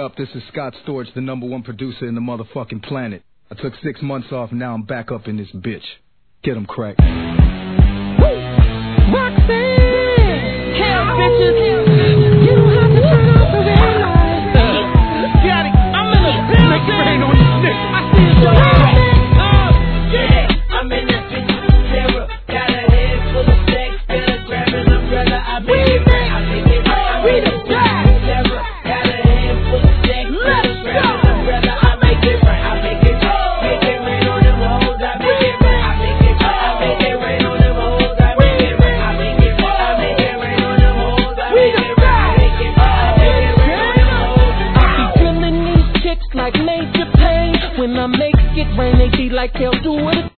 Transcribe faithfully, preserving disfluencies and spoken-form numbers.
up? This is Scott Storch, the number one producer in the motherfucking planet. I took six months off, and now I'm back up in this bitch. Get 'em crack. Roxanne! Hell, bitches! You don't have to turn off the red light. Got it! I'm in the building! Make it rain on these niggas! I see it, Joe. Yeah, I'm in that bitch terror. Got a head full of sex, better grab an umbrella. I make it rain, I make it rain. We the best. Terror, got a head full of sex, better grab an umbrella. I make it rain, I make it rain. Make it rain on them hoes, I make it rain. I make it rain, I make it rain on them hoes, I make it rain. I make it rain, I make it rain on them hoes, I make it rain. I make it rain, I make it rain on them hoes. I be killing these chicks like Major Payne. When I make it rain, they be like, hell, do it.